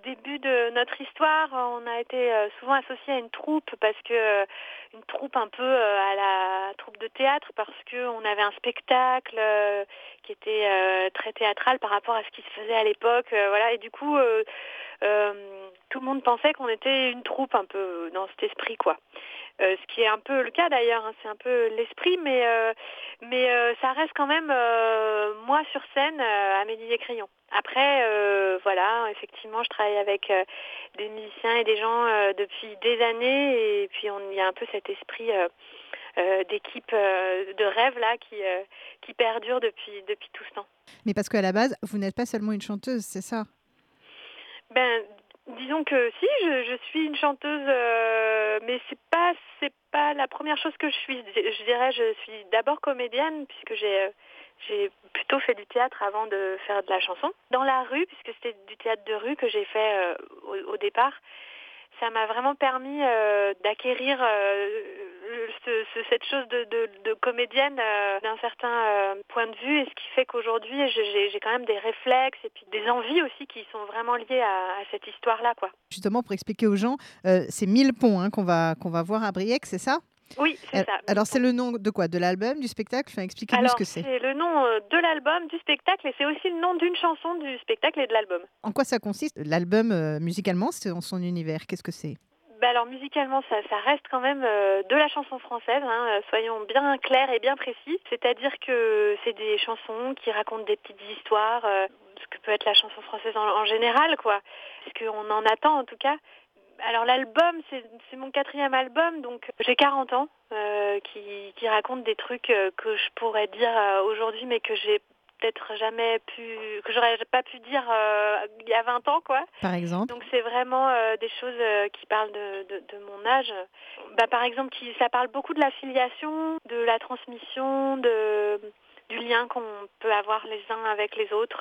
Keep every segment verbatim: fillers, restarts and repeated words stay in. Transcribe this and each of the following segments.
début de notre histoire, on a été euh, souvent associé à une troupe parce que euh, une troupe un peu euh, à la troupe de théâtre parce que on avait un spectacle euh, qui était euh, très théâtral par rapport à ce qui se faisait à l'époque, euh, voilà. Et du coup, euh, euh, tout le monde pensait qu'on était une troupe un peu dans cet esprit, quoi. Euh, ce qui est un peu le cas d'ailleurs, hein, c'est un peu l'esprit, mais euh, mais euh, ça reste quand même euh, moi sur scène, euh, Amélie Crayon. Après, euh, voilà, effectivement, je travaille avec euh, des musiciens et des gens euh, depuis des années, et puis on il y a un peu cet esprit euh, euh, d'équipe euh, de rêve là qui euh, qui perdure depuis depuis tout ce temps. Mais parce qu'à la base, vous n'êtes pas seulement une chanteuse, c'est ça? Ben, disons que si, je, je suis une chanteuse, euh, mais c'est pas c'est pas la première chose que je suis. Je dirais, je suis d'abord comédienne puisque j'ai euh, j'ai plutôt fait du théâtre avant de faire de la chanson. Dans la rue, puisque c'était du théâtre de rue que j'ai fait euh, au, au départ, ça m'a vraiment permis euh, d'acquérir euh, ce, ce- cette chose de, de, de comédienne euh, d'un certain euh, point de vue, et ce qui fait qu'aujourd'hui je- j'ai, j'ai quand même des réflexes et puis des envies aussi qui sont vraiment liées à, à cette histoire-là, quoi. Justement, pour expliquer aux gens, heu, c'est mille ponts, hein, qu'on va qu'on va voir à Briec, c'est ça? Oui, c'est Al ça, alors mille c'est ponts. le nom de quoi? De l'album, du spectacle? Enfin, expliquez-nous ce Alors que c'est. c'est le nom euh, de l'album, du spectacle, et c'est aussi le nom d'une chanson du spectacle et de l'album. En quoi ça consiste? L'album, heu, musicalement, c'est dans son univers, qu'est-ce que c'est? Bah alors musicalement, ça, ça reste quand même euh, de la chanson française, hein, euh, soyons bien clairs et bien précis. C'est-à-dire que c'est des chansons qui racontent des petites histoires, euh, ce que peut être la chanson française en, en général, quoi. Ce qu'on en attend en tout cas. Alors l'album, c'est, c'est mon quatrième album, donc j'ai quarante ans, euh, qui, qui raconte des trucs euh, que je pourrais dire euh, aujourd'hui, mais que j'ai peut-être jamais pu, que j'aurais pas pu dire euh, il y a vingt ans, quoi. Par exemple? Donc c'est vraiment euh, des choses euh, qui parlent de, de, de mon âge. Bah, par exemple, qui, ça parle beaucoup de la filiation, de la transmission, de, du lien qu'on peut avoir les uns avec les autres.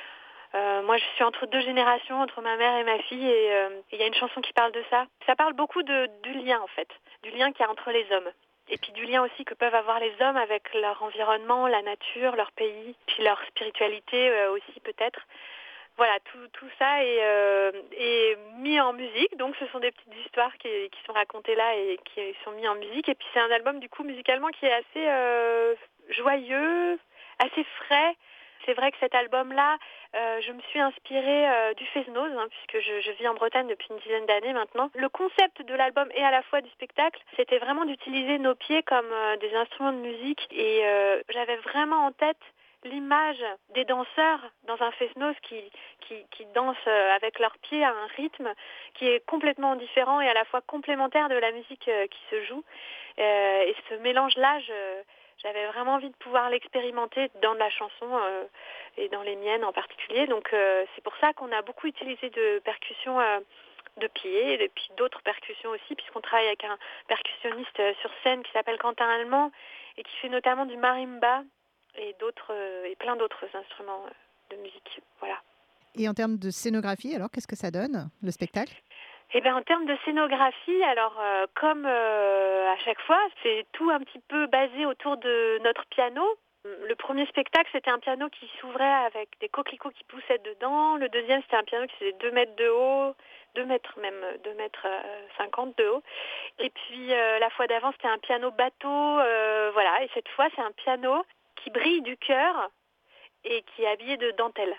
Euh, moi, je suis entre deux générations, entre ma mère et ma fille, et euh, il y a une chanson qui parle de ça. Ça parle beaucoup de, du lien, en fait, du lien qu'il y a entre les hommes. Et puis du lien aussi que peuvent avoir les hommes avec leur environnement, la nature, leur pays, puis leur spiritualité euh, aussi peut-être. Voilà, tout, tout ça est, euh, est mis en musique, donc ce sont des petites histoires qui, qui sont racontées là et qui sont mises en musique. Et puis c'est un album du coup musicalement qui est assez euh, joyeux, assez frais. C'est vrai que cet album-là, euh, je me suis inspirée euh, du Fesnoz, hein, puisque je, je vis en Bretagne depuis une dizaine d'années maintenant. Le concept de l'album et à la fois du spectacle, c'était vraiment d'utiliser nos pieds comme euh, des instruments de musique. Et euh, j'avais vraiment en tête l'image des danseurs dans un Fesnoz qui, qui, qui dansent euh, avec leurs pieds à un rythme qui est complètement différent et à la fois complémentaire de la musique euh, qui se joue. Euh, et ce mélange-là, je, j'avais vraiment envie de pouvoir l'expérimenter dans de la chanson euh, et dans les miennes en particulier. Donc euh, c'est pour ça qu'on a beaucoup utilisé de percussions euh, de pieds et puis d'autres percussions aussi, puisqu'on travaille avec un percussionniste euh, sur scène qui s'appelle Quentin Allemand et qui fait notamment du marimba et d'autres euh, et plein d'autres instruments euh, de musique. Voilà. Et en termes de scénographie, alors, qu'est-ce que ça donne, le spectacle? Eh bien, en termes de scénographie, alors euh, comme euh, à chaque fois, c'est tout un petit peu basé autour de notre piano. Le premier spectacle, c'était un piano qui s'ouvrait avec des coquelicots qui poussaient dedans. Le deuxième, c'était un piano qui faisait deux mètres de haut, deux mètres même, deux mètres euh, cinquante de haut. Et puis euh, la fois d'avant, c'était un piano bateau, euh, voilà. Et cette fois, c'est un piano qui brille du cœur et qui est habillé de dentelle.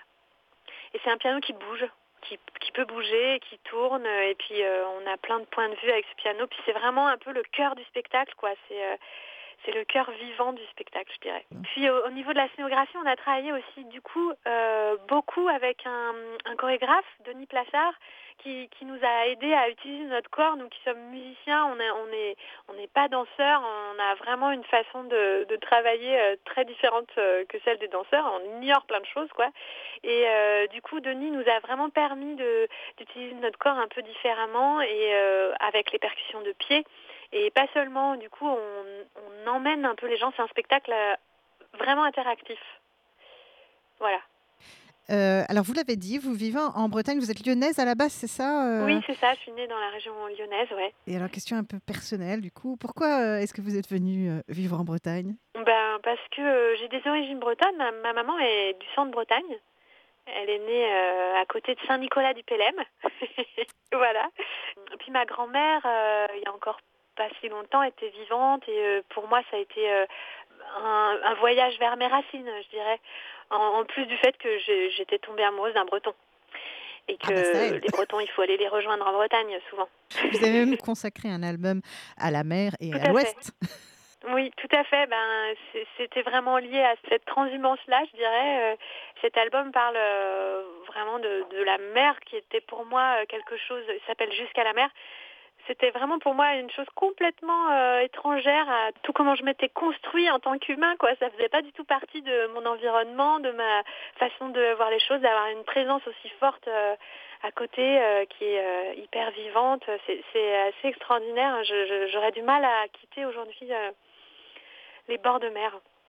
Et c'est un piano qui bouge, qui, qui peut bouger, qui tourne, et puis euh, on a plein de points de vue avec ce piano. Puis c'est vraiment un peu le cœur du spectacle, quoi. C'est euh, c'est le cœur vivant du spectacle, je dirais. Puis au, au niveau de la scénographie, on a travaillé aussi du coup euh, beaucoup avec un, un chorégraphe, Denis Plassard, qui, qui nous a aidé à utiliser notre corps. Nous qui sommes musiciens, on est, on est, on n'est pas danseurs, on a vraiment une façon de, de travailler euh, très différente euh, que celle des danseurs. On ignore plein de choses, quoi. Et euh, du coup, Denis nous a vraiment permis de, d'utiliser notre corps un peu différemment et euh, avec les percussions de pied. Et pas seulement, du coup, on, on emmène un peu les gens. C'est un spectacle euh, vraiment interactif. Voilà. Heu, alors vous l'avez dit, vous vivez en en Bretagne, vous êtes lyonnaise à la base, c'est ça, Oui, heu? c'est ça. Je suis née dans la région lyonnaise, ouais. Et alors question un peu personnelle du coup, pourquoi, heu, est-ce que vous êtes venue, heu, vivre en Bretagne? Ben, parce que euh, j'ai des origines bretonnes. Ma, ma maman est du centre Bretagne. Elle est née euh, à côté de Saint-Nicolas-du-Pélem. Voilà. Puis ma grand-mère, euh, il y a encore pas si longtemps, était vivante et euh, pour moi, ça a été euh, un, un voyage vers mes racines, je dirais. En, en plus du fait que j'ai- j'étais tombée amoureuse d'un Breton. Et Ah bah ça que aide. les Bretons, il faut aller les rejoindre en Bretagne, souvent. Vous avez même consacré un album à la mer et Tout à à fait. l'ouest. Oui, tout à fait. Ben, c'est- c'était vraiment lié à cette transhumance-là, je dirais. Euh, Cet album parle euh, vraiment de, de la mer, qui était pour moi euh, quelque chose. Il s'appelle Jusqu'à la mer. C'était vraiment pour moi une chose complètement euh, étrangère à tout comment je m'étais construit en tant qu'humain, quoi. Ça faisait pas du tout partie de mon environnement, de ma façon de voir les choses, d'avoir une présence aussi forte euh, à côté, euh, qui est euh, hyper vivante. C'est, c'est assez extraordinaire. Je- je- j'aurais du mal à quitter aujourd'hui euh, les bords de mer.